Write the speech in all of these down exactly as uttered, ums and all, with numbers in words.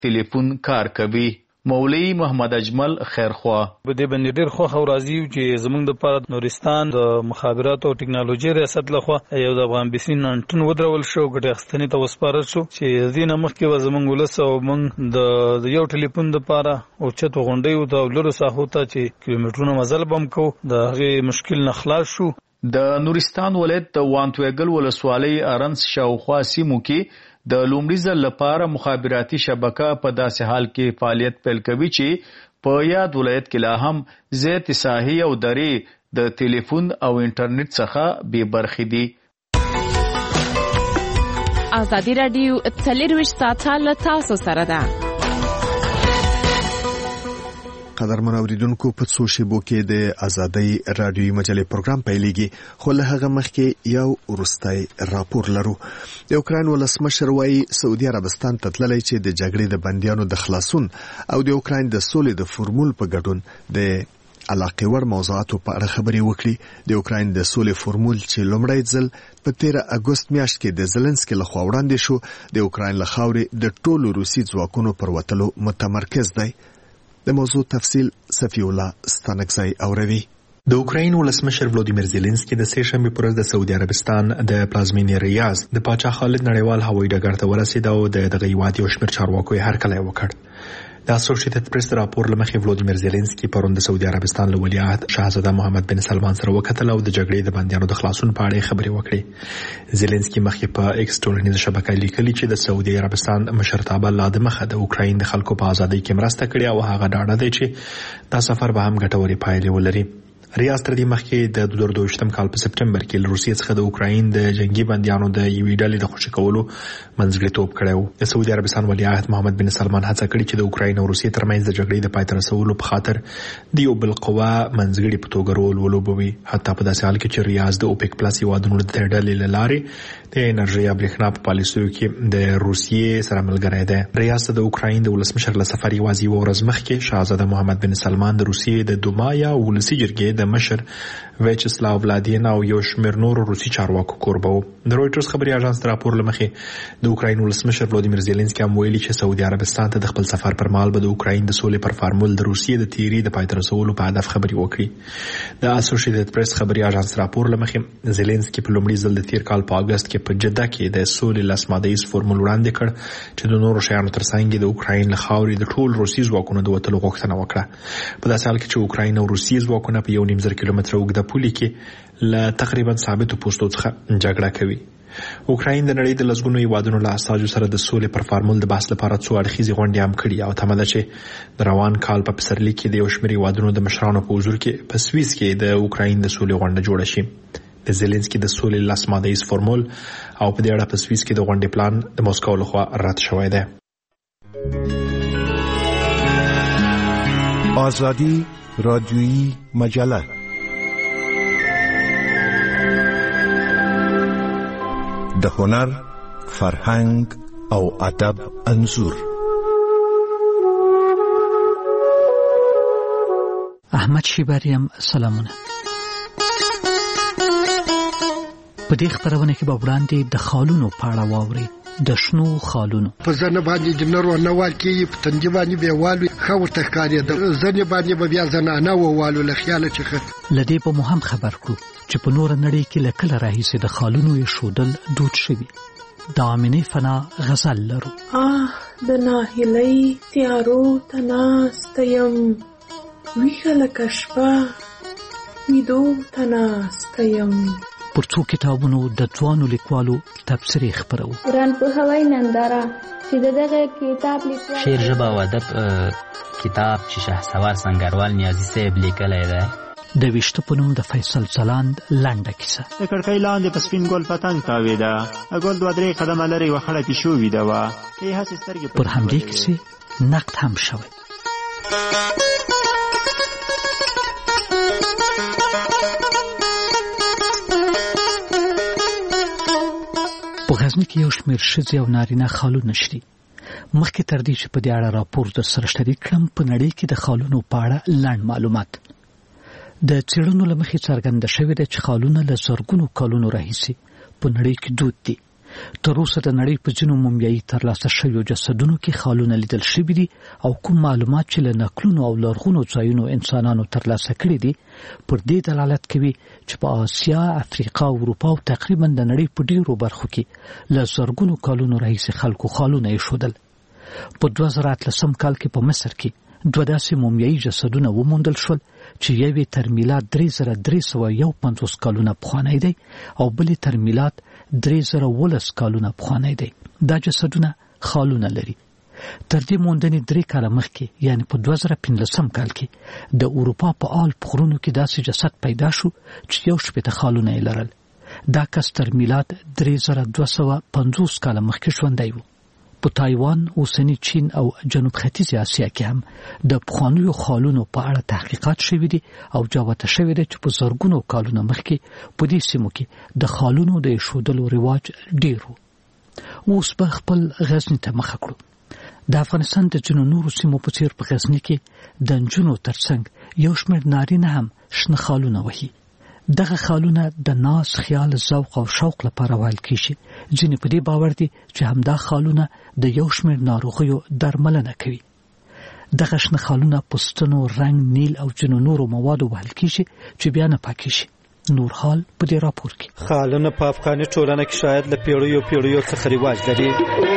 ټلیفون کار کوي. مولوی محمد اجمل خیرخوا په دې باندې ډېر خوښ او راضي یو چې زموږ د پاره نورستان د مخابرات او ټکنالوژي ریاست لخوا یو د افغان بیسین انټن ودرول شو ګټه اخستنې ته وسپارل شو چې دینه مخکې و زموږ ولس او موږ د یو ټلیفون د پاره او چته غونډې او د لورو ساحو ته چې کیلومترونو مزل بم کو د هغه مشکل نه خلاص شو. د نورستان ولایت د وانتویګل ولسوالۍ ارنس شاوخوا سیمو کې د لومړي ځل لپاره مخابراتي شبکه په داسې حال کې فعالیت پیل کوي چې په یاد ولایت کې لا هم زیات ساحې او درې د ټلیفون او انټرنیټ څخه بې برخې دي. ازادي راډیو څلرویشت ساعته له تاسو سره ده. قدرمن اوریدونکو په څو شیبو کې د ازادۍ رادیوي مجلې پروګرام پیلېږي خو له هغه مخکې یو وروستی راپور لرو. د اوکراین ولسمشر وايي سعودي عربستان ته تللی چې د جګړې د بندیانو د خلاصون او د اوکراین د سولې د فورمول په ګډون د علاقې ور موضوعاتو په اړه خبرې وکړي. د اوکراین د سولې فورمول چې لومړی ځل په تیره اګوست میاشت کې د زلنسکي لخوا وړاندې شو د اوکراین له خاورې د ټولو روسي ځواکونو پر وتلو متمرکز دی. د موضوع تفصیل صفی الله ستانکزی اوروي. د اوکراین ولسمشر ولودیمیر زيلنسکي د سه شنبه پر ورځ د سعودي عربستان د پلازمینې ریاض د پاچا خالد نړیوال هوایي ډګر ته ورسېد او د دغه هیواد یو شمېر چارواکو یې هرکلی وکړ. د اسوسییټډ پریس راپور لمخې ولودیمیر زيلنسکي پرون د سعودي عربستان له ولیعهد شاهزاده محمد بن سلمان سره وکتل او د جګړې د بندیانو د خلاصون په اړه خبرې وکړې. زيلنسکي مخکې په ایکس ټولنیزه شبکه لیکلي چې د سعودي عربستان مشرتابه لا د مخه د اوکراین د خلکو په ازادۍ کې مرسته کړې او هغه ډاډه دی چې دا سفر به هم ګټورې پایلې ولري. ریاض تر دې مخکې د دوه زره دوه کال په سپټمبر کې له روسیې څخه د اوکراین د جنگي بندیانو د یوې ډلې د خوشي کولو منځګړیتوب کړی و. د سعودي عربستان ولیعهد محمد بن سلمان هڅه کړې چې د اوکراین او روسیې ترمنځ د جګړې د پای ته رسولو په خاطر د یو بل قوه منځګړي په توګه رول ولوبوي. حتی په داسې حال کې چې ریاض د اوپک پلس هیوادونو د ډلې له لارې د انرژي او برېښنا په پالیسیو کې د روسیې سره ملګری دی. ریاض د اوکراین د ولسمشر له سفر یوازې یوه ورځ مخکې شاهزاده محمد بن سلمان د روسیې د دوما یا ولسي جرګې د مشر ویچسلاو ولادین او یو شمېر نورو روسي چارواکو کوربه و. د رویټرز خبري اژانس راپور لمخې د اوکراین ولسمشر ولودیمیر زيلنسکي هم ویلي چې سعودي عربستان ته د خپل سفر پر مهال به د اوکراین د سولې پر فارمول د روسیې د تیری د پای ته رسولو په هدف خبري وکړي. د اسوسییټډ پریس خبري اژانس راپور لمخې زيلنسکي په لومړي ځل د تیر کال په اگست کې په جده کې د سولې لاسمادهیز فورمول وړاندې کړ چې د نورو شیانو ترڅنګ د اوکراین له خاورې د ټول روسي ځواکونو د وتلو غوښتنه وکړه. په داسې حال کې چې اوکراین او روسي ځواکونه په یو نیم زر کیلومتره اوږده پولې کې له تقریبا ثابتو پوستو څخه جګړه کوي. اوکراین د نړۍ د لسګونو هیوادونو له اساسو سره د سولې پر فارمول د بحث لپاره څو اړخیزې غونډې هم کړي او تمه ده چې د روان کال په پسرلي کې د یو شمېر هیوادونو د مشرانو په حضور کې په سویس کې د اوکراین د سولې غونډه جوړه شي. د زيلنسکي د سولې لاسمادهیز فورمول او په دې اړه په سویس کې د غونډې پلان د موسکو لخوا رد شوی دی. آزادی رادیویی مجله د هنر، فرهنګ او ادب انځور. احمد شیباریم سلامونه. په دې خبرونه کې به وړاندې د خالونو په اړه واوري. د شنو خالونو په ځنه باندې د نرو نوال کې په تندې باندې به والو خو تخکاري د ځنه باندې به بیا زنانه والو له خیال چې لدی په مهم خبر کړو چې په نور نړۍ کې لکه راهیسه د خالونو یې شودل دود شوی. د امینه فنا غزل لرو. آه د ناهلی تیارو تناستیم ویخه کشفه میدو تناستیم. پر څو کتابونو د ځوانو لیکوالو تبصرې خبرو. قرآن په هوای ننداره چې دغه کتاب لیکل شعر ژبه او ادب کتاب چې شهسوار سنگروال نیازی صاحب لیکلی دی. د ویشته په نوم د فیصل ځلاند لنډه کیسه. د کړکۍ لاندې په سپین ګل پتنګ تاوېده، ګل دوه درې قدمه لرې یوه خړه پیشو ویده وه. پر همدې کیسې نقد هم شوی. په غزني کې یو شمېر ښځې او نارینه خالونه شته. مخکې تر دې چې په دې اړه راپور در سره شریک کړم په نړۍ کې د خالونو په اړه لنډ معلومات. د څېړنو له مخې څرګنده شوې ده چې خالونه له زرګونو کلونو راهیسې په نړۍ کې دود دي تر اوسه د نړۍ په ځینو مومیایي ترلاسه شویو جسدونو کې خالونه لیدل شوي دي او کوم معلومات چې له نقلونو او لرغونو ځایونو انسانانو ترلاسه کړي دي پر دې دلالت کوي چې په آسیا، افریقا او اروپا او تقریبا د نړۍ په ډیرو برخو کې له زرګونو کلونو راهیسې خلکو خالونه ایښودل. په دوه زره اتلسم کال کې په مصر کې دوه داسې مومیایي جسدونه وموندل شول چې یوې تر میلاد درې زره درې سوه یو پنځوس کلونه پخوانی دی او بلې تر میلاد درې زره ولس کلونه پخوانی دی. دا جسدونه خالونه لري. تر دې موندنې درې کاله مخکې یعنی په دوه زره پنځلسم کال کې د اروپا په آلپ غرونو کې داسې جسد پیدا شو چې یو شپېته خالونه یې لرل. دا کس تر میلاد درې زره دوه سوه پنځوس کاله مخکې ژوندی و. په تایوان، اوسنی چین او جنوب ختیځ آسیا کې هم د پخوانیو خالونو په اړه تحقیقات شوي دي او جوته شوي دي چې په زرګونو کلونو مخکې په دې سیمو کې د خالونو د ایښودلو رواج ډیر و. اوس به خپل غزني ته مخه کړو. د افغانستان د ځینو نورو سیمو په څیر په غزني کې د نجونو ترڅنګ یو شمېر نارینه هم شنه خالونه وهي. دغه خالونه د ناز، خیال، ذوق او شوق لپاره ویل کیږي. ځینې په دې باور دي چې همدا خالونه د یو شمېر ناروغیو درملنه کوي. دغه شنه خالونه پوستونو، رنګ، نیل او ځینو نورو موادو وهل کیږي چې بیا نه پاکیږي. نور حال په دې راپور کې. خالونه په افغاني ټولنه کې شاید له پیړیو پیړیو څخه رواج لري.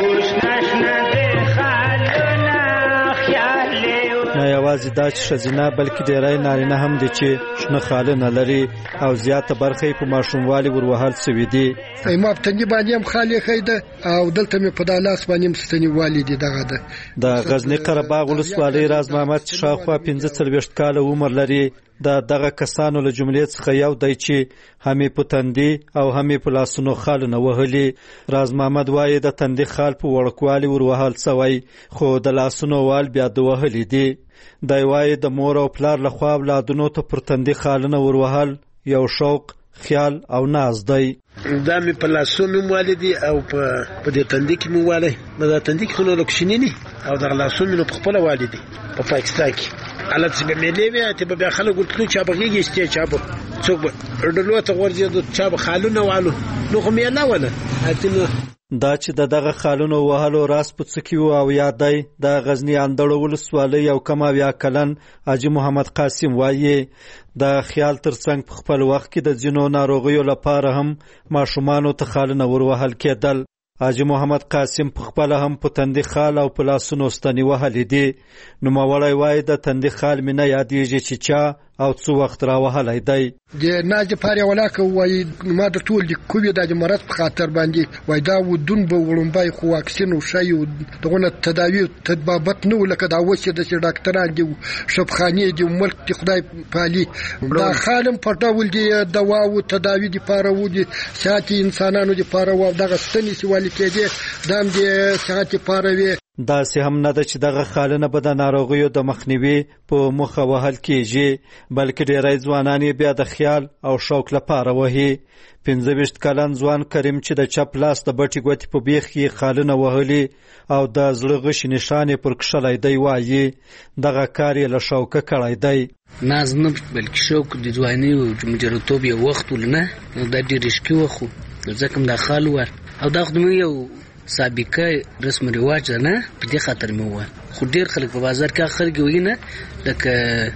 نه یوازې دا چې ښځینه بلکې ډېری نارینه هم دي چې شنه خالونه لري او زیاته برخه یې په ماشوموالي ور وهل سوي دي. ما په تندي باندې هم خال ایښی ده او دلته مې په دا لاس باندې هم ستنېوالي دي. دغه ده د غزني قره باغ ولسوالۍ راز محمد چې شاوخوا پنځه څلوېښت کاله عمر لري د دغه کسانو له جملې څخه یو دی چې هم یې په تندي او هم یې په لاسونو خالونه وهلي. راز محمد وایي د تندي خال په وړوکوالي ور وهل سوی خو د لاسونو وال بیا د وهلي دي. دی وایي د مور او پلار لخوا اولادونو ته پر تندي خالونه ور وهل یو شوق، خیال او ناز دی. دا مې په لاسونو مې والدي او په دې تندي کې مې والي. دا تندي کې نو لکشنینی او د لاسونو په خپل والدي په پاکستان کې علت چې به ملي وي ته به خلک ورتلو چې بغيږي چې چا به څوک به ردلو ته ورځي چا به خالونه والو نو خو مې نه ولا اته. دا چې د دغه خالونو وهلو راس په څکیو او یادای د غزنی اندړو ولسوالۍ او کما بیا کلن حاجی محمد قاسم وایي د خیال ترڅنګ په خپل وخت کې د ځینو ناروغیو لپاره هم ماشومانو ته خالونه ور وهل کېدل. حاجی محمد قاسم په خپل هم په تندي خال او په لاسونو ستنې وهلې دي. نوموړی وایي د تندي خال مې نه یادېږي چې چا او څو وخت را وهلی دی. د ناز دپاره یې ولاکه وایي ما د ټول د کووي دا د مرض په خاطر باندې وایي دا ودون به وړومبی خو واکسین و شی و دغونه تداوي تطبابت نه و لکه دا اوس چې داسې ډاکټران دي شفخانې دي ملک د خدای پالي. دا خال هم په ډول د دوا و تداوي دپاره و د صحت انسانانو دپاره و دغه ستنې چې والي کېدې دا هم د صحت دپاره وي. داسې هم نه ده چې دغه خالونه به د ناروغیو د مخنیوي په موخه وهل کېږي بلکې ډېری ځوانان یې بیا د خیال او شوق لپاره وهي. پنځه ویشت کلن ځوان کریم چې د چپ لاس د بټې ګوتې په بیخ کې خالونه وهلي او د زړه غشي نشان یې پر کښلی دی وایي دغه کار یې له شوقه کړی دی. ناز نه بلکې شوق د ځوانۍ او مجرتوب یو وخت ولنه دا ډېر رشکي وخت و ځکه هم دا خال و او دا خو یو سابقه رسم رواج نه په دې خاطر مې وویل. خو ډېر خلک په بازار کې خلک وایي نه لکه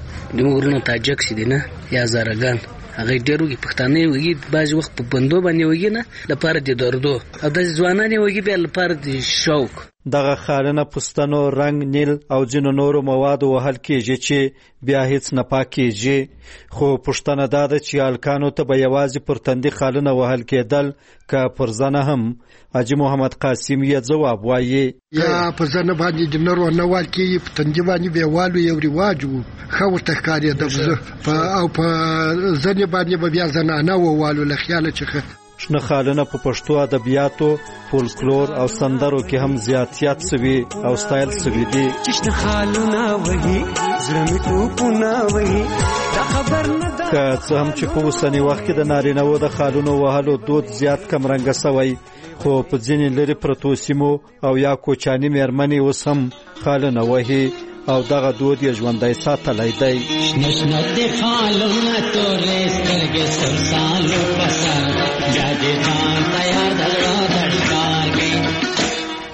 د مغرونو تاجک چې دی نه یا زارګان هغه ډېر وایي پښتانه وایي بعضې وخت په بندو باندې وایي نه لپاره د دردو او داسې ځوانان یې وایي بیا لپاره د شوق. دغه خالونه پوستنو، رنګ، نیل او ځینو نورو موادو وهل کېږي چې بیا هیڅ نه پاکېږي. خو پوښتنه دا ده چې هلکانو ته به یوازې پر تندي خالونه وهل کېدل که پر زنه هم. حاجی محمد قاسم یې ځواب وایي یا په زنه باندې د نرو نه وال کېږي په تندي باندې بیا والو یو رواج و ښه ورته ښکارېده او په زنې باندې به بیا زنانه ووالو له خیاله چې شنه خالونه په پښتو ادبیاتو، فولکلور او سندرو کې هم زیاتیات سوي او ستایل سوي دي. شنه خالونه وهي زړه مې ټوپونه وهي دا خبر نه ده که څه هم چې په اوسني وخت کې د نارینه‌وو د خالونو وهلو دود زیات کمرنګه سوی خو په ځینې لرې پرتو سیمو او یا کوچاني مېرمنې اوس هم خالونه وهي او دغه دود یې ژوندی ساتلی دی. شنه شنه د خالونه تورې سترګې سل سالو په سر بیا دې ځان ته یاد کړه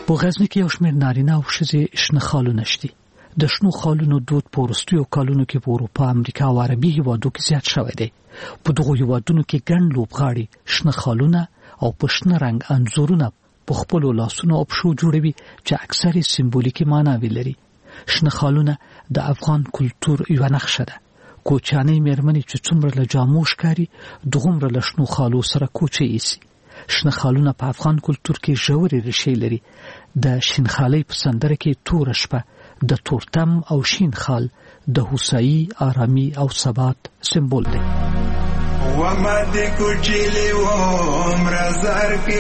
په غزني کې یو شمېر نارینه او ښځې شنه خالونه شته. د شنو خالونو دود په وروستیو کالونو کې په اروپا، امریکا او عربي هیوادو کې زیات شوی دی. په دغو هیوادونو کې ګڼ لوبغاړي شنه خالونه او په شنه رنګ انځورونه په خپلو لاسونو او پښو جوړوي چې اکثر سمبولیکي معناوې لري. شنه خالونه د افغان کلتور یوه نښه ده. کوچیانۍ مېرمنې چې څومره له جامو ښکاري دغومره له شنو خالو سره کوچې ایسي. شنه خالونه په افغان کلتور کې ژورې ریښې لري. د شینخالۍ په سندره کې توره شپه د تورتم او شین خال د هوسایي، آرامي او ثبات سمبول دی. وما دې کوچېلې وم رازار کې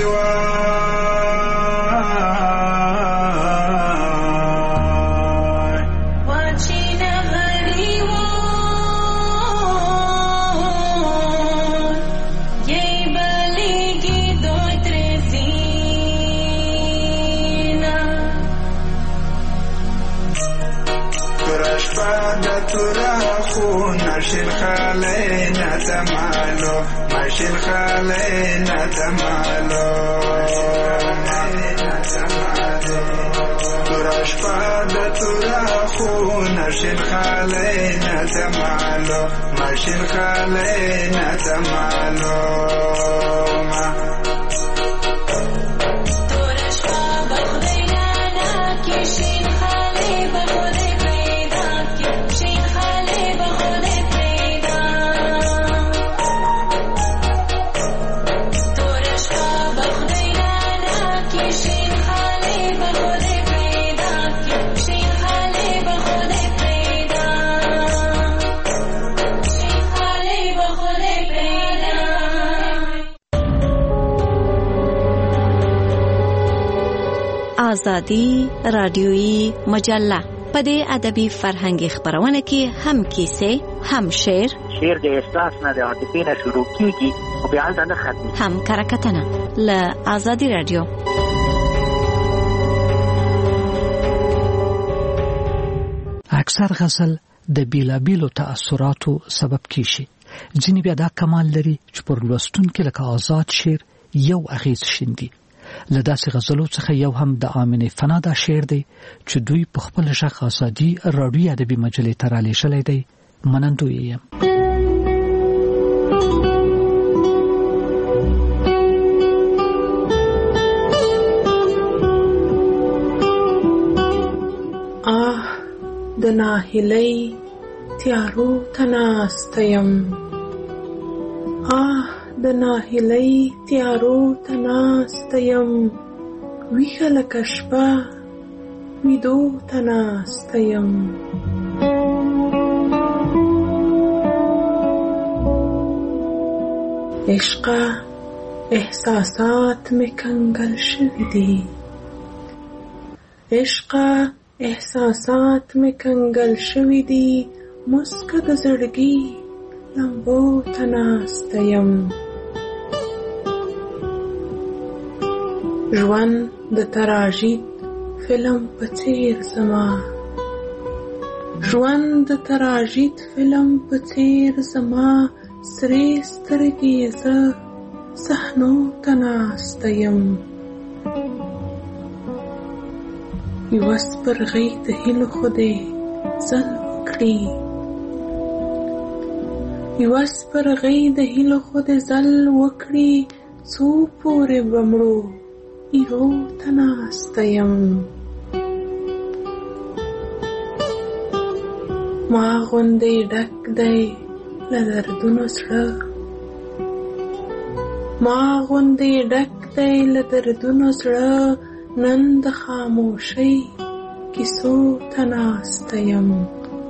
ماشین خاله ندمالو ماشین خاله ندمالو تراش پاد ترا خو نشین خاله ندمالو ماشین خاله ندمالو آزادی رادیویی مجله. په دې ادبي فرهنګي خبرونه کې هم کیسې، هم شعر. شعر د احساس نه د عاطفې نه شروع کیږي او بیا هلته نه ختمي. هم کرکټنه له آزادی رادیو. اکثر غزل د بیلابیلو تأثیراتو سبب کیږي. ځینې بیا دا کمال لري چې پر لوستونکو لکه آزاد شعر یو اغیز شیندي. له داسې غزلو څخه یو هم د آمنې فنا دا شعر دی چې دوی په خپل ژغ آزادي راډیو ادبي مجلې ته رالیږلی دی. منندوی یم. آه د ناهیلۍ تیارو ته ناسته یم، آه د ناهیلۍ تیارو ته ناسته یم، ویښه لکه شپه ویدو ته ناسته یم. عشقه احساسات می کنگل شوی دی، عشقه احساسات می کنگل شوی دی، مسکه د زړګي لمبو ته ناسته یم. ژوند د تراژید فلم په څیر زما، ژوند د تراژید فلم په څیر زما، سرې سترګې زه صحنو ته ناسته یم. یوه سپرغۍ د هیلو خدای ځل وکړي، یوه سپرغۍ د هیلو خدای ځل وکړي، څو پورې به مړو ایرو ته ناسته یم. ما غوندې ډک دی له دردونو زړه، ما غوندې ډک دی له دردونو زړه، نن د خاموشۍ کیسو ته ناسته یم.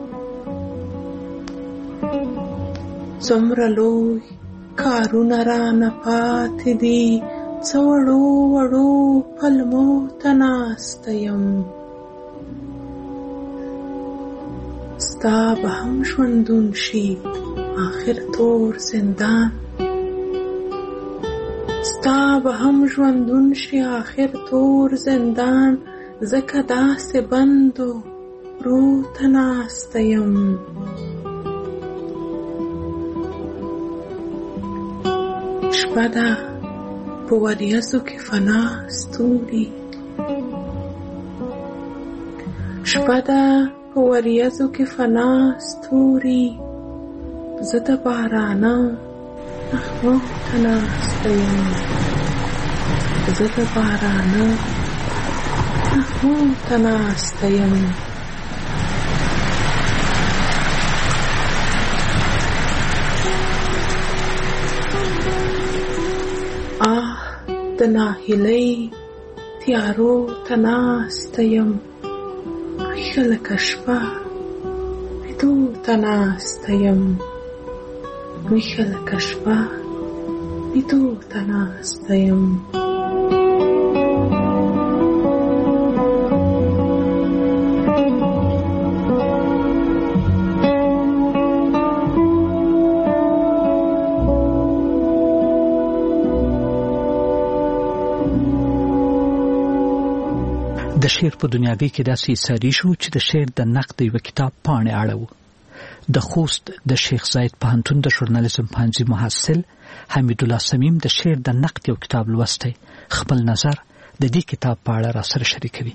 څومره لوی کارونه رانه پاتې دي، څه وړو وړو پلمو ته ناسته یم. ستا به هم ژوندون شي آخر تور زندان، ستا به هم ژوندون شي آخر تور زندان، ځکه داسې بندو رو ته ناسته یم. شپه ده په وریځو کې فنا ستوري، شپه ده په وریځو کې فنا ستوري، زه د بارانه نغمو ته ناسته یم، زه د بارانه نغمو ته ناسته یم. آه د ناهیلۍ تیارو ته ناسته یم، ویښه لکه شپه ویدو ته ناسته یم، ویښه لکه شپه ویدو ته ناسته یم. د شعر په دنیاوی کې داسې ساری شو چې د شعر د نقد یو کتاب پاڼې اړو. د خوست د شیخ زاید پوهنتون د ژورنالیزم پوهنځي محصل حمید الله سمیم د شعر د نقد یو کتاب لوستی، خپل نظر د دې کتاب په اړه را سره شریکوي.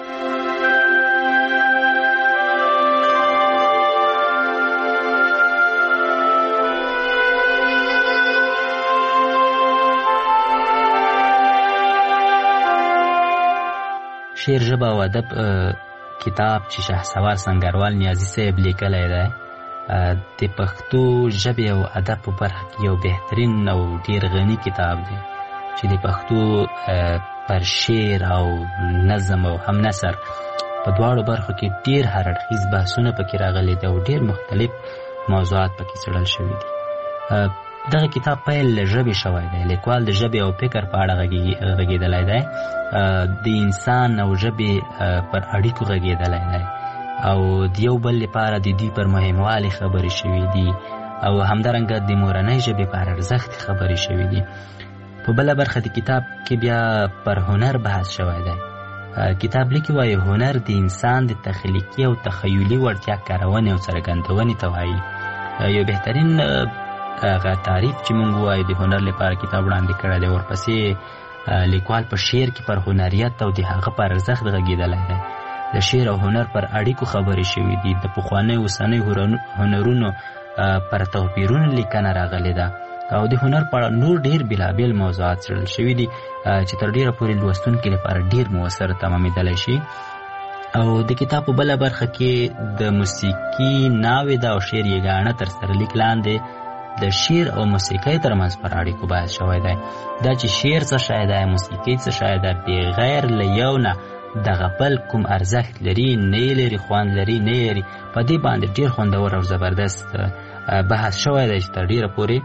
شعر ژبه او ادب کتاب چې شهسوار سنگروال نیازي صاحب لیکلی دی د پښتو ژبې او ادب په برخه کې یو بهترین او ډیر غني کتاب دی چې د پښتو پر شعر او نظم او هم نثر په دواړو برخو کې ډیر هر اړخیز بحثونه پکې راغلي دي او ډیر مختلف موضوعات پکې څېړل شوي دي. دغه کتاب پیل له ژبې شوی دی. لیکوال د ژبې او فکر په اړه غږېدلی دی، د انسان او ژبې پر اړیکو غږېدلی دی او د یو بل لپاره د دوی پر مهموالي خبرې شوي دي او همدارنګه د مورنۍ ژبې پر ارزښت خبرې شوي دي. په بله برخه د کتاب کې بیا پر هنر بحث شوی دی. کتاب لیکي وایي هنر د انسان د تخلیقي او تخیلي وړتیا کارونې او څرګندونې ته وایي. یو بهترین هغه تعریف چې موږ وایو د هنر لپاره کتاب وړاندې کړی دی. ورپسې لیکوال په شعر کې پر هنریت او د هغه پر ارزښت غږېدلی دی. د شعر او هنر پر اړیکو خبرې شوي دي. د پخوانیو اوسنیو هنرونو پر توپیرونو لیکنه راغلې ده او د هنر په اړه نور ډېر بېلابېل موضوعات څېړل شوي دي چې تر ډېره پورې لوستونکي لپاره ډېر مؤثر تمامېدلی شي. او د کتاب په بله برخه کې د موسیقي ناوې ده او شعر یګانه تر سرلیک لاندې د شعر او موسیقۍ ترمنځ پر اړیکو بحث شوی دی. دا چې شعر څه شی دی، موسیقي څه شی ده، بغیر له یو نه دغه بل کوم ارزښت لري نه یې لري، خوند لري نه یې لري، په دې باندې ډېر خوندور او زبردست بحث شوی دی چې تر ډېره پورې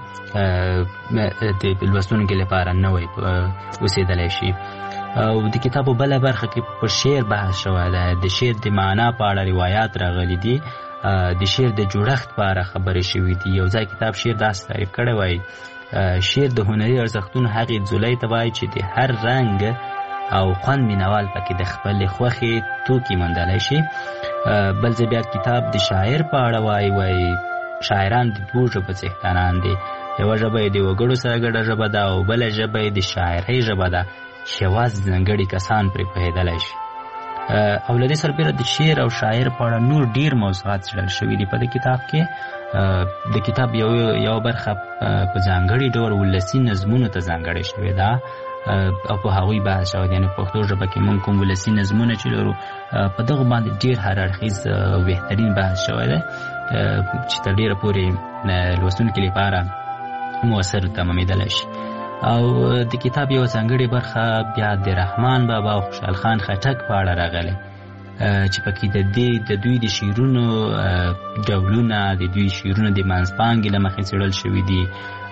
د لوستونکي لپاره نوی اوسېدلی شي. او د کتاب په بله برخه کې په شعر بحث شوی دی. د شعر د معنا په اړه روایات راغلي دي، د شعر د جوړښت په اړه خبرې شوي دي. یو ځای کتاب شعر داسې تعریف کړی وایي شعر د هنري ارزښتونو هغې ځولۍ ته وایي چې د هر رنګ او خوند مینوال پکې د خپلې خوښې توکي موندلی شي. بل ځای بیا کتاب د شاعر په اړه وایي وایي شاعران د دوو ژبو څښتنان دي. یوه ژبه یې د وګړو سره ګډه ژبه ده او بله ژبه یې د شاعرۍ ژبه ده چې یوازې ځانګړي کسان پرې پوهېدلی شي. او له دې سربیره د شعر او شاعر په اړه نور ډیر موضوعات څېړل شوي دي په دې کتاب کې. د کتاب یو یو برخه په ځانګړي ډول ولسي نظمونو ته ځانګړې شوې ده او په هغوی بحث شوی دی. یعنې په پښتو ژبه کې موږ کوم ولسي نظمونه چې لرو په دغو باندې ډیر هر اړخیز او بهترین بحث شوی دی چې تر ډېره پورې لوستونکي لپاره مؤثر تمامېدلی شي. او د کتاب یو ځانګړې برخه بیا د رحمان بابا او خوشحال خان خټک په اړه راغلی چې پکې د دې د دوی د شعرونو ډولونه، د دوی شعرونه د منځپانګې له مخې څېړل شوي دي.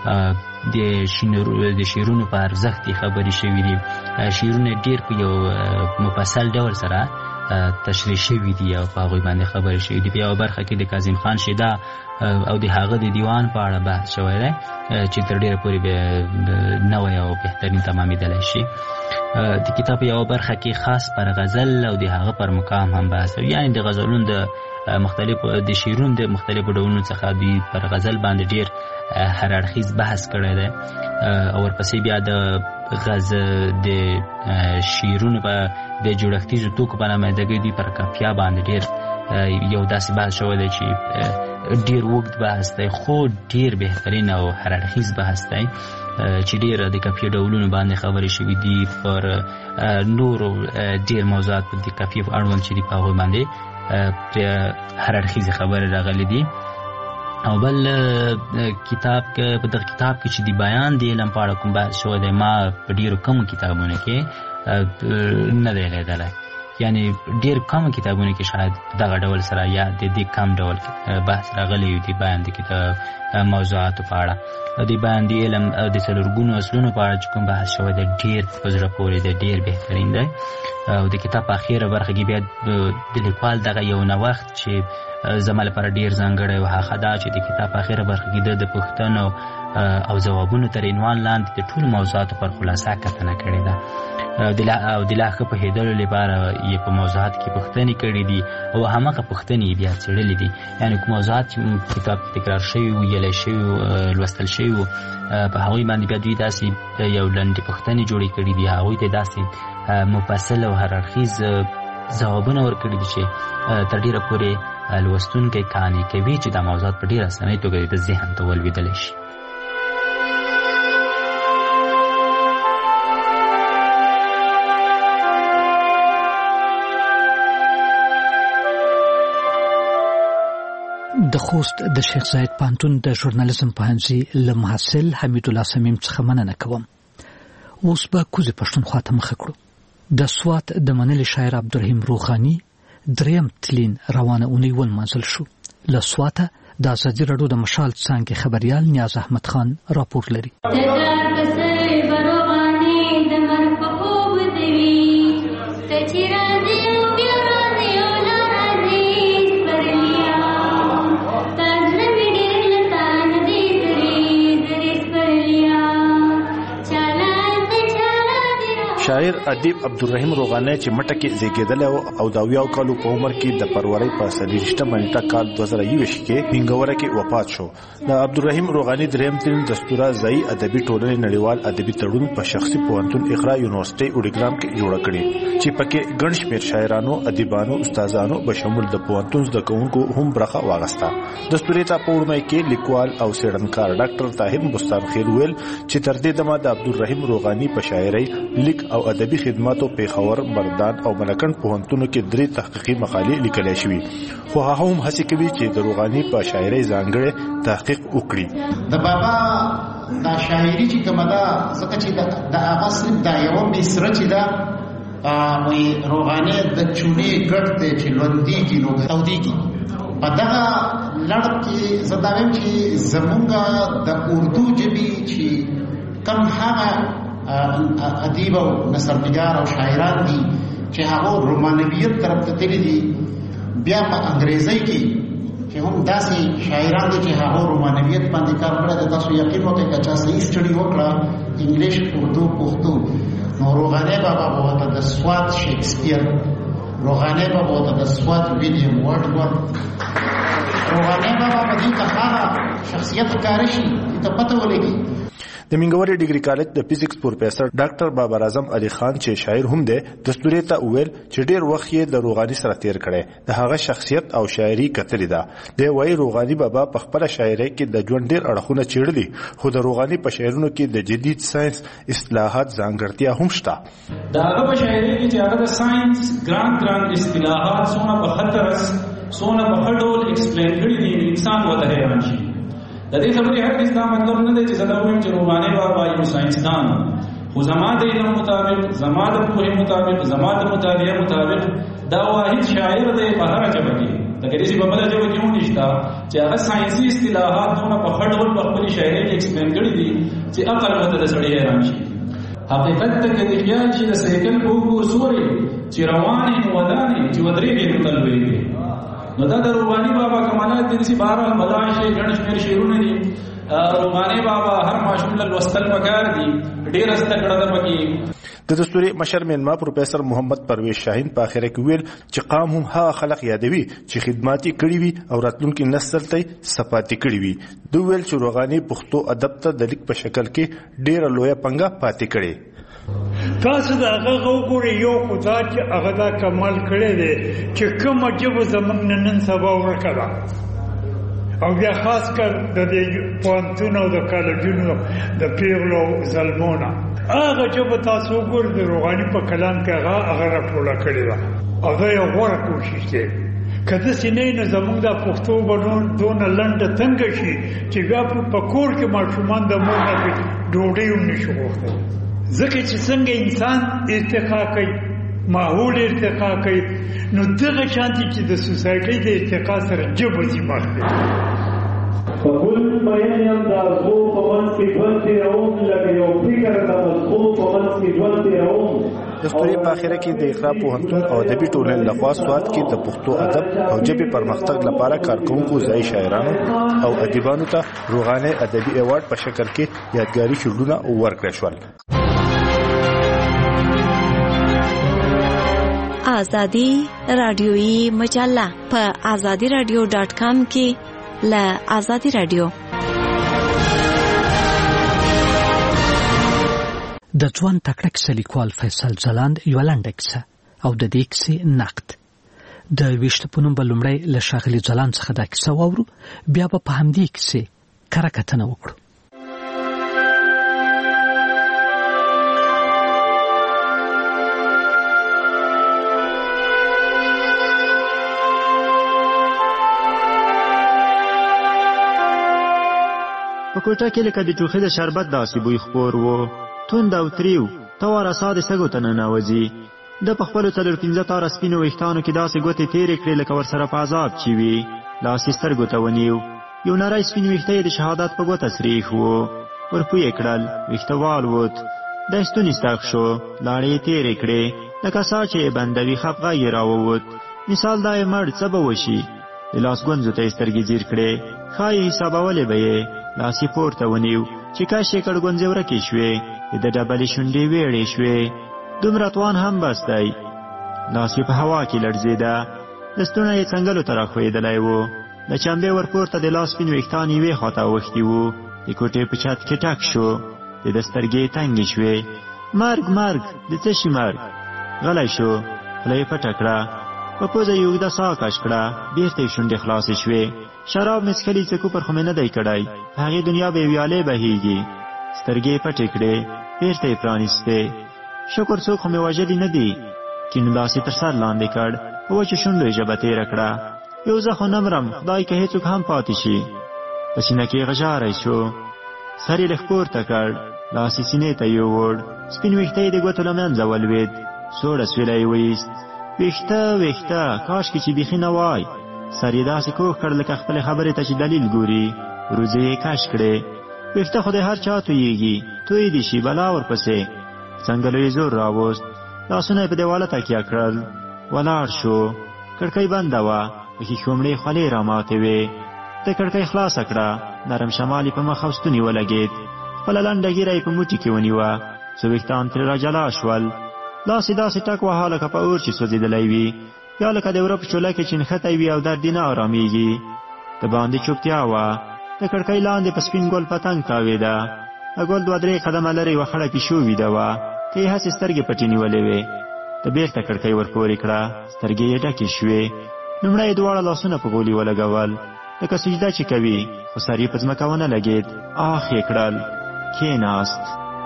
د شعرونو په ارزښت یې خبرې شوي دي. شعرونه ډېر په یو مفصل ډول سره تشریح شوي دي او په هغوی باندې خبرې شوي دي. په یوه برخه کې د کاظم خان شیدا او د هغه د دیوان په اړه بحث شوی دی چې تر ډېره پورې نوی او بهترین تمامېدلی شي. د کتاب یوه برخه کې خاص پر غزل او د هغه پر مقام هم بحث، یعنې د غزلونو د مختلف د شعرونو د مختلفو ډولونو څخه دوی پر غزل باندې ډیر هر اړخیز بحث کړی دی او ورپسې بیا د غزل د شعرونو په د جوړښتیزو توکو په نمایندګۍ دوی پر قافیه باندې ډیر یو داسې بحث شوی دی چې ډیر اوږد بحث دی خو ډیر بهترین او هر اړخیز بحث دی چې ډیر د قافیې ډولونو باندې خبرې شوي دي پر نورو ډیر موضوعات په د قافیې په اړوند چې دي په هغوی باندې هر اړخیزې خبرې راغلي دي. او بل کتاب کې په دغه کتاب کې چې د بیان د علم په اړه کوم بحث شوی دی ما په ډیرو کمو کتابونو کې نه دی لیدلی، یعنی ډیر کم کتابونو کې شاید دغه ډول سره یا د دې کم ډول بحث راغلی وي د بیان د کتاب موضوعاتو په اړه. د بیان د علم او د څلورګونو اصلونو په اړه چې کوم بحث شوی دی ډیر په زړه پورې دی، ډیر بهترین دی. او د کتاب په اخیره برخه کې بیا د لیکوال دغه یو نوښت چې زما لپاره ډیر ځانګړی و هغه دا چې د کتاب په اخیره برخه کې د پوښتنو او ځوابونو تر عنوان لاندې د ټولو موضوعاتو پر خلاصه کتنه کړې ده او د لا ښه پوهېدلو لپاره یې په موضوعاتو کې پوښتنې کړې دي او هماغه پوښتنې یې بیا څېړلې دي، یعنې کوم موضوعات چې کتاب کې تکرار شوي وو یلی شوي وو لوستل شوي وو په هغوی باندې بیا دوی داسې یو لنډې پوښتنې جوړې کړي دي، هغوی ته داسې مفصل او هر اړخیز ځوابونه ورکړي دي چې تر ډېره پورې لوستونکی قانع کوي چې دا موضوعات په ډېره اسانۍ توګه د ذهن ته ولوېدلی شي. د خوست د شیخ زاید پوهنتون د ژورنالیزم پوهنځي له محصل حمید الله صمیم څخه مننه کوم. اوس به کوزې پښتونخوا ته مخه کړو. د سوات د منلي شاعر عبدالرحیم روغاني دریم تلین روانه اونۍ ونمانځل شو. له سواته د ازادي راډیو د مشال څانګې خبریال نیاز احمد خان راپور لري. شاعر ادیب عبدالرحیم روغاني چې مټه کې زیږیدلی او د اویاو کالو په عمر کې د فروری په څلېرویشتمه نیټه کال دوه زره یوویشت کې منګوره کې وفات شو. د عبدالرحیم روغاني دریم تلین دستوره ځایي ادبي ټولنې نړیوال ادبي تړون په شخصي پوهنتون اقرا یونیورسيټي وډیګرام کې جوړه کړې چې پکې ګڼ شمېر شاعرانو ادیبانو استادانو به شمول د پوهنتون زده کوونکو هم برخه واغسته. دستورې ته په وړاندې کې لیکوال او څېړنکار ډاکټر طاهر بستان خیل ویل چې تر دې دمه د عبدالرحیم روغاني په شاعرۍ لیک او ادبي خدماتو پیښور بردان او ملکن پوهنتونو کې درې تحقیقي مقالې لیکل شوي، خو هغه هم هڅه کوي چې د روغاني په شاعرۍ ځانګړی تحقیق وکړي. د بابا دا شاعري چې کومه ده ځکه چې د هغه صرف دا یوه مصره چې ده وایي روغاني د چونې ګډ دی چې لوندېږي نو تودېږي. په دغه لړ کې زه دا وایم چې زمونږ د اردو ژبې چې کم هغه ادیب او نثرنګار او شاعران دي چې هغه رومانویت طرف ته تللي دي، بیا په انګریزۍ کې چې هم داسې شاعران دي چې هغه رومانویت باندې کار کړی دی. تاسو یقین وکړئ که چا صحیح سټډي وکړه انګلیش اردو پښتو نو روغاني بابا به ورته د سوات شیکسپیر، روغاني بابا ورته د سوات ویلیام ورډورث، روغاني بابا په دې ته هغه شخصیت ښکاره شي چې ته پته ولګي. د منګوري ډیګري کالج د فزیکس پروفیسور ډاکټر بابر اعظم علي خان چې شاعر هم دی دستوري ته ویل چې ډیر وخت یې د روغاني سره تیر کړي، د هغه شخصیت او شاعري کتلې ده. د وای روغاني بابا په خپل شاعري کې د ژوند ډیر اړخونه چیړلي، خو د روغاني په شعرونو کې د جدید ساينس اصطلاحات ځانګړتیا هم شته. د هغه په شاعري کې چې هغه د ساينس ګران ګران اصطلاحات څونه په خطرس څونه په خډول ایکسپلین کړي دي انسان وته حیران شي. د دې خبرې هر هیڅ دا مطلب نه دی چې زه دا وایم چې روغاني بابا یو ساینسدان، خو زما د علم مطابق، زما د پوهې مطابق، زما د مطالعې مطابق دا واحد شاعر دی په هره ژبه کې، لکه داسې په بله ژبه کې هم نشته چې هغه ساینسي اصطلاحات دونه په ښه ډول په خپلې شاعرۍ کې ایکسپلین کړي دي چې عقل ورته د سړي حیران شي. حقیقت ته که د خیال چې د سیکل په اوږو سورې چې روانې نو ودانې چې ودرېږې نو تل لوېږې، نو دا د روحاني بابا کمالات دي چې بهر مداشه ګڼ شمېر شعرونه دي. روحاني بابا هر ماشوم له لوستل پکار دي، ډېر زده کړه ده پکې. د دستوري مشر میلمه پروفیسور محمد پرویز شاهین په اخره کې ویل چې قام هم هغه خلک یادوي چې خدماتي کړي وي او راتلونکي نسل ته صفاتي کړي وي. دوی ویل چې روغاني پښتو ادب ته د لیک په شکل کې ډېره لویه پنګه پاتې کړي. تاسو د هغه وګورئ یو خدا چې هغه دا کمال کړی دی چې کومه ژبه زموږ نن سبا ورکه ده، او بیا خاص کر د دې پوهنتونو د کالجونو د پیغلو ظلمونه هغه ژبه تاسو وګورئ د روغاني په کلام کې هغه هغه راټوله کړې ده او دا یو غوره کوشش دی. که داسې نه وي نو زموږ دا پښتو به دونه لنډه تنګه شي چې بیا په کور کې ماشومان د مور نه ډوډۍ هم نشي غوښتلی، ځکه چې څنګه انسان ارتقا کوي، ماحول ارتقا کوي، نو دغه شانتي چې د سوسایټۍ د ارتقا سره ژبه ځمخ دی. فقل بیان یم د ازغو په منځ کې ژوند تېروم لکه یو فکر د مزغو په منځ کې ژوند تېروم. د ستوري په اخره کې د اقرا پوهنتون او ادبي ټولنې لخوا سواد کې د پښتو ادب او ژبې پرمختګ لپاره کارکونکو ځای شاعرانو او ادیبانو ته روغاني ادبي ایوارډ په شکل کې یادګاري شعرونه ورکړل شول. آزادی رادیویی مجله په آزادی رادیو ډاټ کام کې له آزادی رادیو. د ځوان تکړه کیسه لیکوال فیصل ځلاند یوه لنډه کیسه او د دې کیسې نقد. د ویشته په نوم به لومړی له ښاغلي ځلاند څخه دا کیسه واورو، بیا به په همدې کیسې کره کتنه وکړو. په کوټه کې لکه د ټوخي د شربت داسې بوی خپور و، توند او تریو، تواره ساه د سږو ته ننوځي. د په خپلو څلور پنځه تاره سپینو ویښتانو کې داسې ګوتې تېرې کړې لکه ورسره په عذاب چې وي. لاس یې سترګو ته ونیو، یو نری سپین ویښته یې د شهادت په ګوته سریښ و، ورپو یې کړل، ویښته والوت، د ستوني ستغ شو، لاړې یې تېرې کړې لکه ساه چې یې بندوي، خفغه یې راووت. مثال دا یې مړ څه به وشي، د لاس ګونځو ته یې سترګې ځیر کړې، ښایي حسابولې به یې. لاس یې پورته ونیو چې کاش یې کړګونځې ورکې شوې، د ډبلې شونډې ویړې شوې، دومره توان هم بس دی. لاس یې په هوا کې لړزېده، لستوڼه یې څنګلو ته راښویېدلی و، د چمبې ورپورته د لاس سپین ویښتان یوې خواته اوښتي وو. د کوټې په چت کې ټک شو، د ده سترګې تنګې شوې. مرګ مرګ د څه شي مرګ؟ غلی شو، خوله یې پټه کړه، په پوزه یې اوږده ساه کش کړه، بېرته یې شونډې خلاصې شوې. شراب مې څښلي څه کفر خو مې نه دی کړی، په هغې دنیا به یې ویالې بهېږي. سترګې یې پټې کړې، بېرته یې پرانیستې. شکر څوک خو مې وژلي نه دي. کیڼ لاس یې تر سر لاندې کړ، په وچو شونډو یې ژبه تېره کړه. یو زه خو نه مرم، خدای که هېڅوک هم پاتې شي. په سینه کې یې غژاری شو، سر یې لږ پورته کړ، لاس یې سینې ته یووړ، سپین ویښته یې د ګوتو له منځه ولوېد، سوړه سویله یې ویست. ویښته ویښته کاشکې چې بیخي نه وای. سر یې داسې کوږ کړ لکه خپلې خبرې ته چې دلیل ګوري. وروځې یې کش کړې، ویښته خو د هر چا تویېږي، توی دې شي بلا ورپسې. څنګلو یې زور راوست، لاسونه یې په دیواله تکیه کړل، ولاړ شو. کړکۍ بنده وه، په ښیښو مړې خولې راماتې وې. د کړکۍ خلاصه کړه، نرم شمال یې په مخ او ستوني ولګېد، خپله لنډه ږیره یې په موټي کې ونیوه، څو ویښتان ترې راجلا شول. لاس یې داسې ټک وهه لکه په اور چې سوځېدلی وي، یا لکه د وره په چوله کې چې نښتی وي او درد یې نه ارامېږي. د باندې چوپتیا وه، د کړکۍ لاندې په سپین ګل پتنګ تاوېده. د ګل دوه درې قدمه لرې یوه خړه پیشو ویده وه، که یې هسې سترګې پټې نیولې وې. د بېرته کړکۍ ورپورې کړه، سترګې یې ډکې شوې. لومړی یې دواړه لاسونه په غولي ولګول، لکه سجده چې کوي، خو سر یې په ځمکه ونه لګېد. آخ یې کړل، کېناست.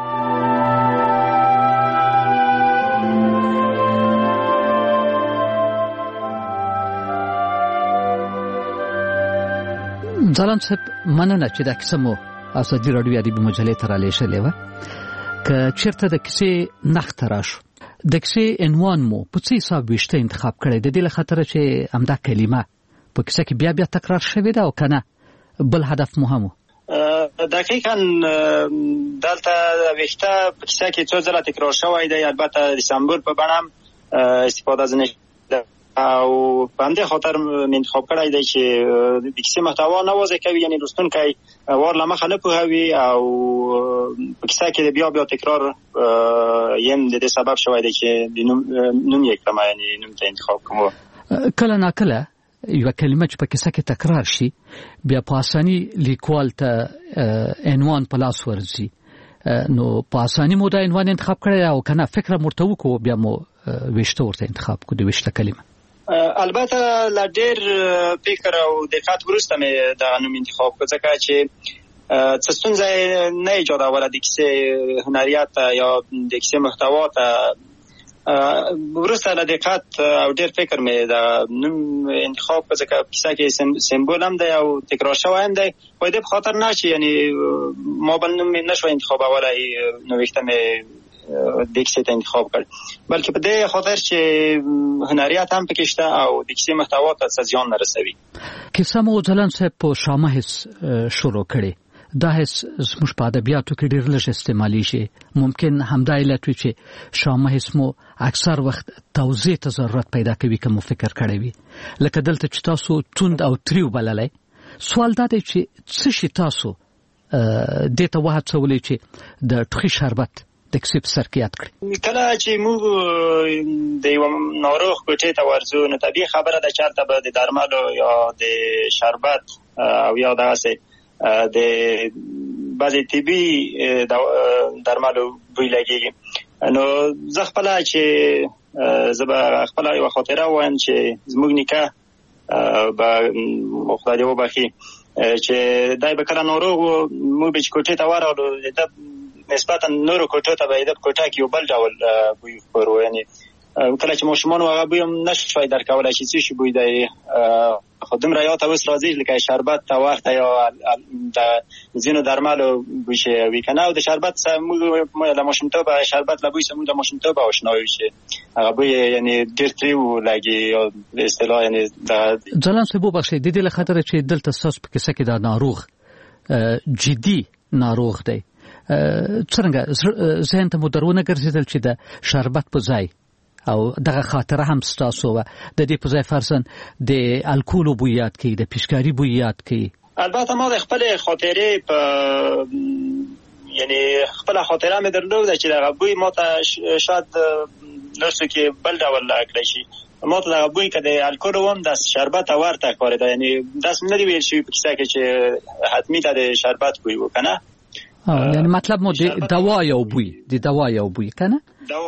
ځلاند صاحب مننه چې دا کیسه مو ازادي راډیو ادبي مجلې ته رالیږلې وه. که چېرته د کیسې نقد ته راشو، د کیسې عنوان مو په څه حساب ویشته انتخاب کړی؟ د دې له خاطره چې همدا کلمه په کیسه کې بیا بیا تکرار شوې ده او که نه بل هدف مو هم و؟ دقیقاً دلته ویښته په کیسه کې څو ځله تکرار شوی دی، البته د سمبول په بڼه هم استفاده ځینې او په همدې خاطر مې انتخاب کړی دی چې د کیسې محتوا نه واضح کوي، یعنی لوستونکی وار له مخه نه پوهوي او په کیسه کې د بیا بیا تکرار یم د دې سبب شوی دی چې د نوم نوم یې کړم، یعنی نوم ته انتخاب کوم. کله ناکله یو کلمه چې په کیسه کې تکرار شي بیا په اساني لیکوال ته عنوان په لاس ورځي، نو په اساني مو دا عنوان انتخاب کړی او کنه فکر مرته وکړو بیا مو وشته ورته انتخاب کړو د وشته کلمه؟ البته لا ډېر فکر او دقت وروسته مې دا نوم انتخاب کړ، ځکه چې څه ستونزه نه ایجادوله د کیسې هنریت یا د کیسې محتوا ته. وروسته له دقت او ډېر فکر مې دا نوم انتخاب کړ، ځکه کیسه کې سمبول هم دی او تکرار شوی هم دی، خو د په خاطر نه چې یعنی ما بل نوم نشو انتخابولی نو ویښته مې د کیسې ته انتخاب کړ، بلکې په دې خاطر چې هنریت هم پکې شته او د کیسې محتوا ته څه زیان نه رسوي. کیسه مو ځلان صاحب په شامه حس شروع کړې، دا حس زموږ په ادبیاتو کې ډېر لږ استعمالیږي، ممکن همدا علت وي چې شامه حس مو اکثر وخت توضیح ته ضرورت پیدا کوي که مو فکر کړی وي، لکه دلته چې تاسو توند او تریو بللی. سوال دا دی چې څه شي تاسو دې ته وهڅولی چې د ټوخي شربت د کیسې په سر کې یاد کړي؟ کله چې موږ د یو ناروغ کوټې ته ورځو نو طبیعي خبره ده چې هلته به د درملو یا د شربت او یا دغسې د بعضې طبي درملو بوی لګېږي. نو زه خپله چې زه به خپله یوه خاطره ووایم چې زموږ نیکه به خدای دې وبخي چې دی به کله ناروغ و، موږ به چې کوټې ته ورغلو د نسبتا نورو کوټو ته به د کوټه کې یو بل ډول بوی خپور و، یعنی کله چې ماشومان و هغه بوی هم نشوای درک کولی چې څه شي بوی دی، خو دومره یاد ته اوس راځي لکه شربت ته ورته یا د ځینو درملو بوی چې وي که نه، او د شربت څخه موږ له ماشومتوبه شربت له بوی څخه موږ له ماشومتوبه آشنا یو چې هغه بوی یعنی ډېر تریو لګي یا په اصطلاح یعنی ځلان صاحب وبخښئ د دې له خاطره چې دلته ستاسو په کیسه کې دا ناروغ جدي ناروغ دی، څرنګه ذهن ته مو در ونه ګرځېدل چې د شربت په ځای او دغه خاطره هم ستاسو وه د دې په ځای فرضاً د الکولو بوی یاد کړي، د پیشکاري بوی یاد کړي؟ البته ما د خپلې خاطرې په یعنی خپله خاطره مې درلوده چې دغه بوی ما ته شاید لرسو کې بل ډول کړی شي، ما ته دغه بوی که د الکولو هم د شربت ته ورته ښکارېده، یعنی داسې نه دي ویل شوي په کیسه کې چې حتمي ده د شربت بوی و که نه. یعنی مطلب مو د دوا یو بوی د دوا یو بوی که نه؟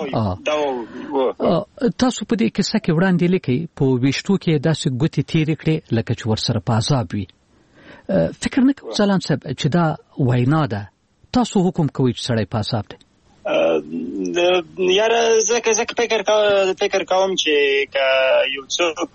تاسو په دې کیسه کې وړاندې لیکئ په ویشتو کې داسې ګوتې تېرې کړې لکه چې ورسره په عذاب وي. فکر نه کوم ځلان صاحب چې دا وینا ده، تاسو حکم کوئ چې سړی په عذاب دی؟ یاره ځکه ځکه فکر فکر کوم چې که یو څوک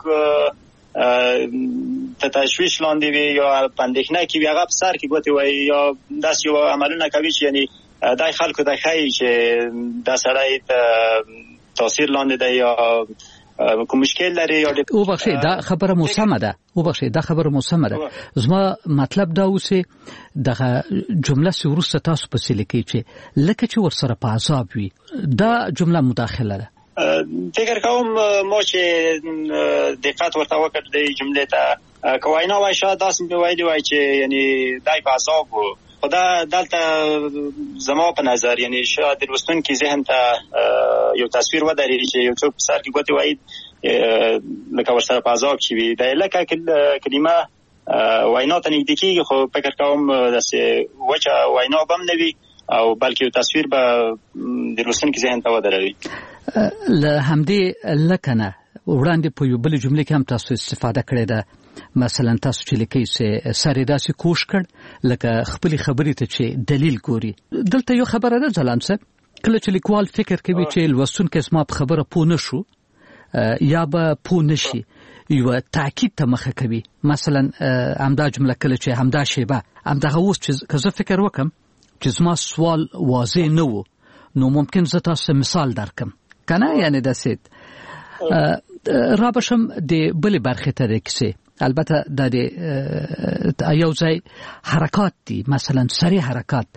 ته تشویش لاندې وي یا په اندېښنه کې وي، هغه په سر کې ګوتې وایي یا داسې یو عملونه کوي چې یعنی دای خلکو ته ښایي چې دا سړی ته تاثیر لاندې دی یا کوم مشکل لري. وبخښئ دا خبره مو سمه ده، وبخښئ دا خبره مو سمه ده، زما مطلب دا اوس دغه جمله چې وروسته تاسو پسې لیکئ چې لکه چې ورسره په عذاب وي، دا جمله مداخله ده. فکر کوم ما چې دقت ورته وکړ د جملې ته که وینا وای شاید داسې مې ویلي وای چې یعنی دی په عذاب و، خو دا دلته زما په نظر یعنی شاید د لوستونکي ذهن ته یو تصویر ودرېږي چې یو څوک په سر کې ګوتې وایي لکه ورسره په عذاب چې وي، د لکه کلمه وینا ته نږدې کېږي، خو فکر کوم داسې وچه وینا به هم نه وي او بلکې یو تصویر به د لوستونکي ذهن ته ودروي. له همدې لکه نه وړاندې په یو بلې جملې کې هم تاسو استفاده کړې ده، مثلا تاسو چې لیکئ چې سر یې داسې کوږ کړ لکه خپلې خبرې ته چې دلیل ګوري. دلته یو خبره ده ځلان صاحب، کله چې لیکوال فکر کوي چې لوستونکی زما په خبره پوه نه شو یا به پوه نه شي، یو تاکید ته مخه کوي، مثلا همدا جمله کله چې همدا شیبه همدغه اوس چې که زه فکر وکړم چې زما سوال واضح نه و نو ممکن زه تاسو مثال درکم که نه، یعنی داسې را بشم د بلې برخې ته د کیسې. البته د یو ځای حرکات دي، مثلا سریع حرکات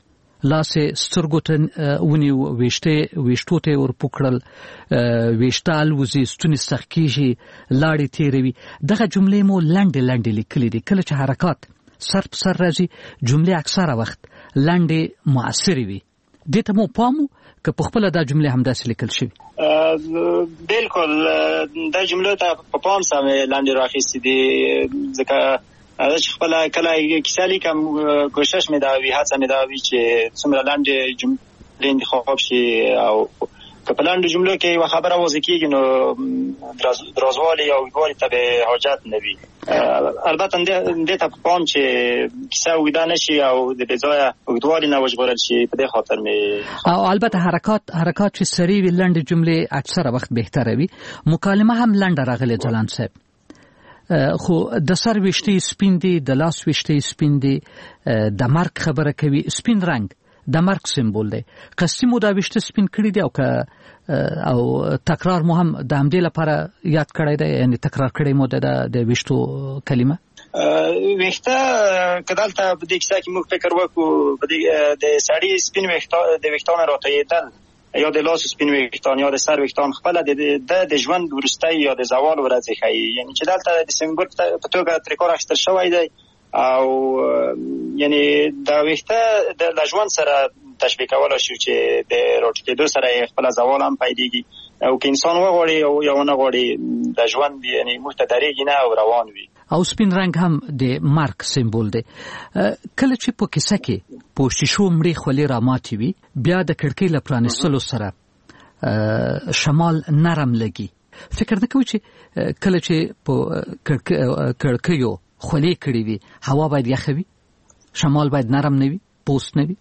لاسې سترګو ته ونیو ویشته ویشتو ته ور پکړل ویشته الوزي ستونی سخت کیږي لاړې تیروي دغه جملې مو لنډې لنډې لیکلې دي کله چې حرکات سر په سر راځي جملې اکثره وخت لنډې مؤثرې وي دې ته مو پامو که په خپل دا جملې همداسې لیکل شوي بالکل دا جملې ته په پام سره لنډې راخېستې دي ځکه دا چې خپل کله کیسه لیکم کوشش مې دا وی هڅه مې دا وی چې څومره لنډې جملې انتخاب شي او که په لنډو جملو کې یوه خبره واضح کېږي نو درازوالي او اوږدوالي ته به حاجت نه وي البته دې ته په پام چې کیسه اوږده نه شي او د بې ځایه اوږدوالي نه وژغورل شي په دې خاطر مې او البته حرکات حرکات چې سریع وي لنډې جملې اکثره وخت بهتره وي مکالمه هم لنډه راغلې ځلان صاحب خو د سر ویشتې سپین دي د لاس ویشتې سپین دي د مرګ خبره کوي سپین رنګ د مرګ سمبول دی قصدي مو دا ویشته سپین کړي دي او که او تکرار مو هم د همدې لپاره یاد کړی دی یعنی تکرار کړی مو د د ویشتو کلمه ویښته که دلته په دې کیسه کې موږ فکر وکړو په دې د سړي سپین ویښته د ویښتانو راتویېدل یا د لاس سپین ویښتان یا د سر ویښتان خپله د د ژوند وروستی یا د زوال ورځې ښیي یعنی چې دلته د سمبول په توګه ترې کار اخیستل شوی دی او یعنی دا ویښته له ژوند سره تشبیه کولی شو چې د راټوکېدو سره یې خپله زوال هم پیدېږي او که انسان وغواړي او یا ونه غواړي د ژوند یعنی موږ ته درېږي نه او روان وي او سپین رنګ هم د مرګ سمبول دی کله چې په کیسه کې په شیشو مړې خولې راماتې وي بیا د کړکۍ له پرانیستلو سره شمال نرم لګي فکر نه کوي چې کله چې په کړکیو خولې کړې وي هوا باید یخه وي شمال باید نرم نه وي پوست نه وي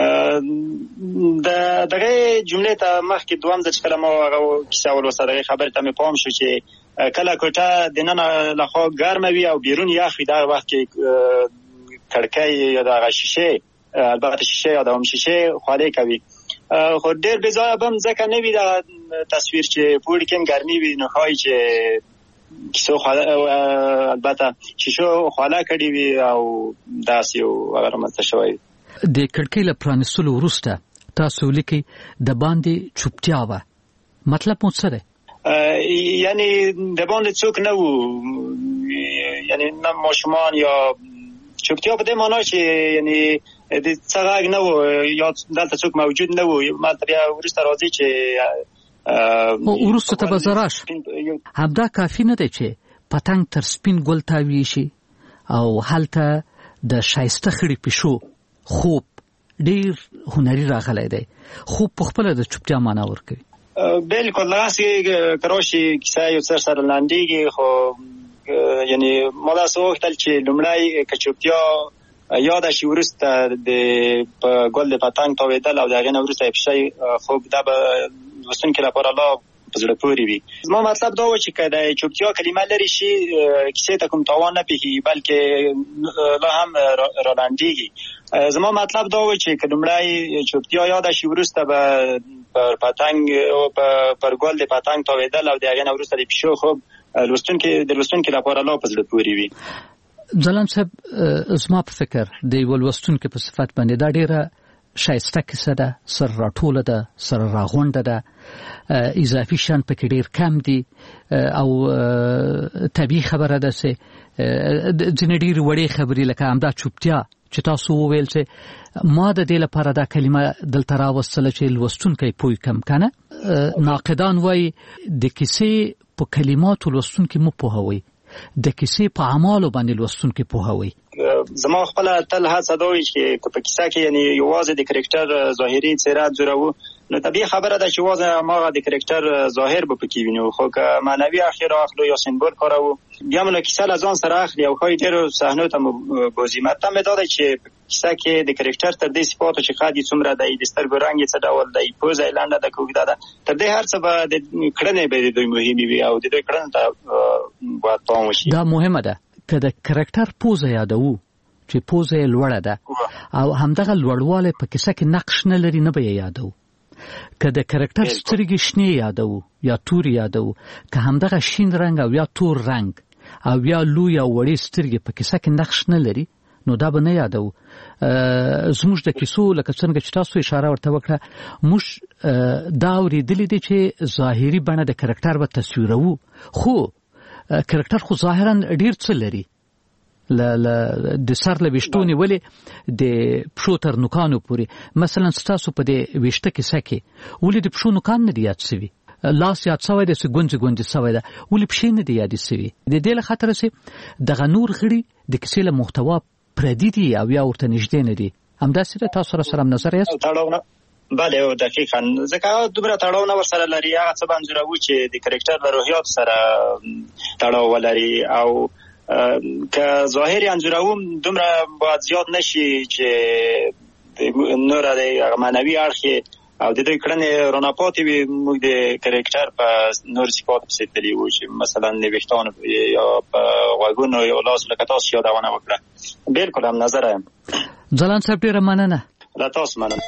د دغه جملې ته مخکې دوام د چې کله ما هغه کیسه ولوسته دغه خبرې ته مې پام شو چې کله کوټه دننه لخوا ګرمه وي او بیرون یخ وي دغه وخت کې کړکۍ یا دغه شیشې البته شیشې یا دغه شیشې خولې کوي خو ډېر بې ځایه به هم ځکه نه وي دغه تصویر چې په اوړي کې هم ګرمي وي نو ښایي چې کیسو البته شیشو خوله کړې وي او داسې یو هغه رامنځته شوی د کړکۍ له پرانیستلو وروسته تاسو لیکئ د باندې چوپتیا وه مطلب مو څه دی یعنی د باندې څوک نه وو یعنی نه ماشومان یا چوپتیا په دې معنا چې یعنی د څه غږ نه وو یا دلته څوک موجود نه وو ماته بیا وروسته راځي چې وروسته ته به زه راشم همدا کافي نه دی چې پتنګ تر سپین ګل تاویږي شي او هلته د ښایسته خړې پیشو خوب ډېر هنري راغلی دی خوب په خپله د چوپتیا معنا ورکوي بالکل دغسې که راشي کیسه یو څه سره لنډېږي خو یعنی ما داسې وغوښتل چې لومړی که چوپتیا یاده شي وروسته د په ګل د پتنګ تاوېدل او د هغې نه وروسته یې پیشۍ خوب دا به لوستونکي لپاره لا په زړه پورې وي زما مطلب دا و چې که د چوپتیا کلمه لرې شي کیسې ته کوم تاوان نه پېښېږي بلکې لا هم رالنډېږي زما مطلب دا و چې که لومړی چوپتیا یاده شي وروسته به پر پتنګ پر ګل د پتنګ تاوېدل او د هغې نه وروسته د پیشو خوب لوستونکي د لوستونکي لپاره لا په زړه پورې وي ځلان صاحب زما په فکر د یوه لوستونکي په صفت باندې دا ډېره ښایسته کیسه ده سر راټوله ده سر راغونډه ده اضافي شیان پکې ډېر کم دي او طبیعي خبره ده چې ځینې ډېرې وړې خبرې لکه همدا چوپتیا چې تاسو وویل چې ما د دې لپاره دا کلمه دلته راوستله چې لوستونکی پوه کم که نه ناقدان وایي د کیسې په کلماتو لوستونکي مه پوهوئ د کیسې په اعمالو باندې لوستونکي پوهوئ زما خپله تل هڅه دا وي چې په کیسه کې یعنی یوازې د کرکټر ظاهري څېره ځوروو نو طبیعي خبره ده چې یوازې هماغه د کرکټر ظاهر به پکې وینو خو که معنوي اخر اخلو یا سمبول کاروو بیا مو کیسه له ځان سره اخلي او ښایي ډېرو صحنو ته مو بوځي مطلب مې دا دی چې کیسه کې د کرکټر تر دې صفاتو چې خد یې څومره دی د سترګو رنګ یې څه ډول دی پوزه یې لنډه ده که اوږده ده تر دې هر څه به د کړنې به د دوی مهمې وي او د دوی کړنو ته باید پام وشي دا مهمه ده که د کرکټر پوزه یادوو چې پوزه یې لوړه ده او همدغه لوړوالی په کیسه کې نقش نه لري نه به یې یادوو که د کرکټر سترګې شنې یادوو یا تورې یادوو که همدغه شین رنګ او یا تور رنګ او یا لوی او وړې سترګې په کیسه کې نقش نه لري نو دا به نه یادو. زموږ د کیسو لکه څنګه چې تاسو اشاره ورته وکړه موږ دا اورېدلي دي چې ظاهري بڼه د کرکټر به تصویروو، خو کرکټر خو ظاهرا ډېر څه لري، د سر له ویښتو نیولې د پښو تر نوکانو پورې. مثلا ستاسو په دې ویښته کیسه کې ولې د پښو نوکان نه دي یاد سوي، لاس یاد سوی دی، ګونځې ګونځې سوی ده، ولې پښې نه دي یادې سوي؟ د دې له خاطره چې دغه نور غړي د کیسې له محتوا پردي دي او یا ورته نږدې نه دي. همداسې ده، تاسو را سره نظر یاست؟ بله دقیقاً، ځکه دومره تړاو نه ورسره لري، هغه څه به انځوروو چې د کرکټر له روحیات سره تړاو ولري، او که ظاهري انځوروم دومره باید زیات نشي چې نور د معنوي اړخ او د دوی کړنې راناپاتې وي. موږ د کرکټر په نور صفات پسې تللي وو چې مثلا د ویښتانو یا په غوږونو یا لاسو لکه تاسو یادونه وکړه. بلکل هم نظره یم. ځلاند صاحب ډېره مننه. له تاسو مننه.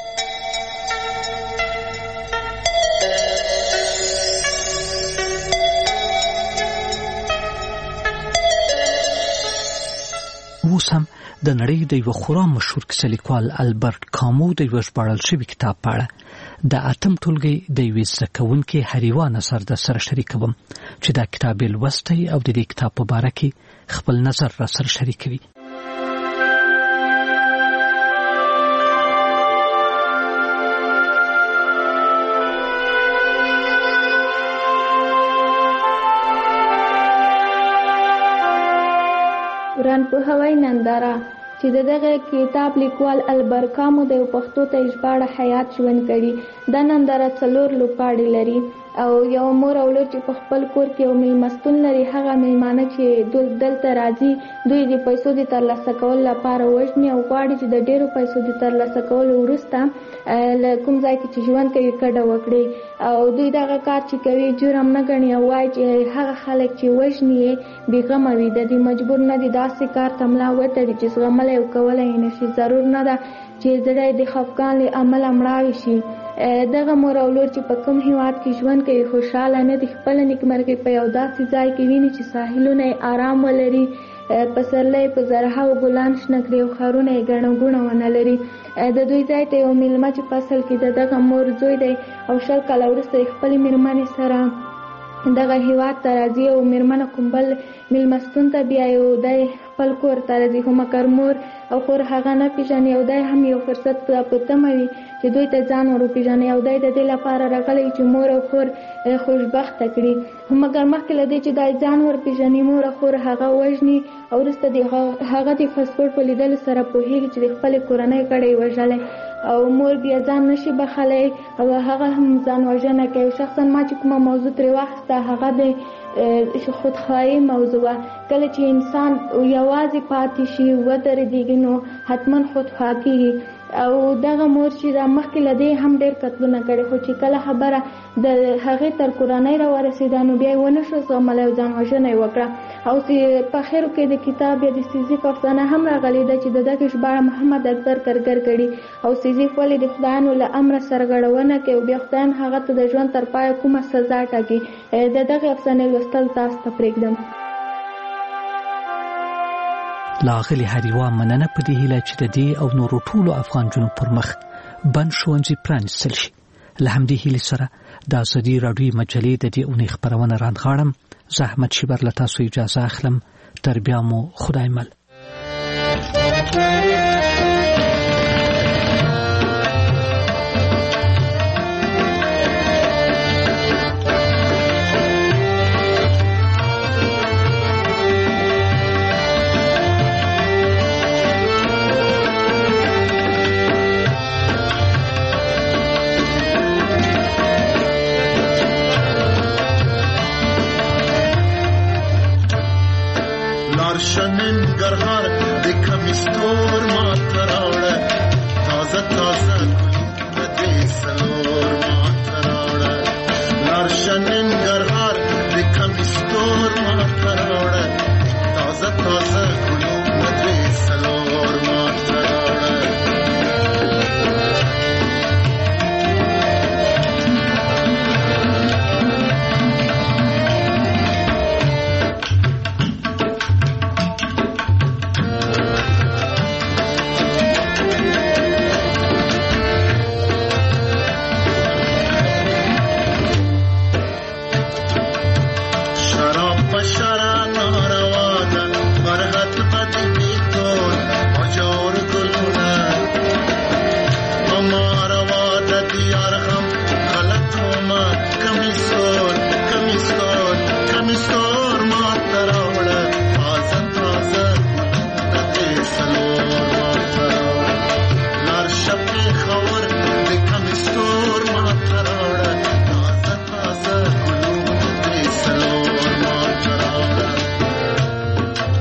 اوس هم د نړۍ د یو خورا مشهور کیسه لیکوال البرټ کامو د یو ژباړل شوي کتاب په اړه د اتم ټولګي د یوې زده کوونکې حریوا نظر در سره شریکوم چې دا کتاب یې لوستی او د دې کتاب په باره کې خپل نظر را سره شریکوي. وران په هوای ننداره چې دغه کتاب لیکوال البرټ کامو د پښتو ته ژباړه حیات ژوند کړي. دا ننداره څلور لوبغاړي لري او یو مور او لور چې په خپل کور کې یو میلمستون لري. هغه میلمانه چې دلته راځي دوی د پیسو د ترلاسه کولو لپاره وژني او غواړي چې د ډیرو پیسو د ترلاسه کولو وروسته له کوم ځای کې چې ژوند کوي کډه وکړي، او دوی دغه کار چې کوي جرم نه ګڼي او وایي چې هغه خلک چې وژني یې بېغمه وي، د دې مجبور نه دي داسې کار ته ملا وتړي چې زغملی او کولی یې نشي. ضرور نه ده چې زړه د خفګان له امله مړاوي شي. دغه مور او لور چې په کوم هیواد کې ژوند کوي خوشحاله نه دي، خپله نیکمرغي په یو داسې ځای کې ویني چې ساحلونه یې آرام ولري، پسرلی په زرهاو ګلان شنه کړي او ښارونه یې ګڼه ګوڼه ونه لري. د دوی ځای ته یو میلمه چې په اصل کې د دغه مور زوی دی او شل کاله وروسته یې خپلې مېرمنې سره دغه هیواد ته راځي او مېرمنه کوم بل میلمستون ته بیایي او دی خپل کور ته راځي، خو مګر مور او خور هغه نه پېژني او دی هم یو فرصت په تمه وي چې دوی ته ځان ور وپېژني او دی د دې لپاره راغلی چې مور او خور خوشبخته کړي. خو مګر مخکې له دې چې دی ځان ور پېژني مور او خور هغه وژني او وروسته د هغه د پاسپورټ په لیدلو سره پوهېږي چې د خپلې کورنۍ کډه یې وژلی او مور بیا ځان نشي بخلی او هغه هم ځان وژنه کوي. شخصا ما چې کومه موضوع ترې واخیسته هغه د خودخواهي موضوع وه. کله چې انسان یوازې پاتې شي ودرېږي نو حتما خودخواه کېږي او دغه مور چې دا مخکې له دې هم ډېر قتلونه کړي، خو چې کله خبره د هغې تر کورنۍ راورسېده نو بیا یې ونه شو زغملی او ځان وژنه یې وکړه. او په اخرو کې د کتاب یا د سیزیف افسانه هم راغلې ده چې د دغې ژباړه محمد اکبر کرګر کړي او سیزیف ولې د خدایانو له امره سرغړونه کوي او بیا خدایان هغه ته د ژوند تر پایه کومه سزا ټاکي. د دغې افسانې لوستل تاسو ته پرېږدم. لاغلي حریوا مننه په دې هیله چې د دې او نورو ټولو افغان جنو پر مخ بند ښوونځي پرانیستل شي. له همدې هیلې سره د ازادي راډیو مجلې د دې اونۍ خپرونه راندغاړم. زه احمد شیبر له تاسو اجازه اخلم. تر بیا مو خدای مل. ننګرهار د کمیستور ما تراوړه تازه تازه ګلونه دې سلور ما تراوړه لارشه ننګرهار د کمیستور ما تراوړه تازه تازه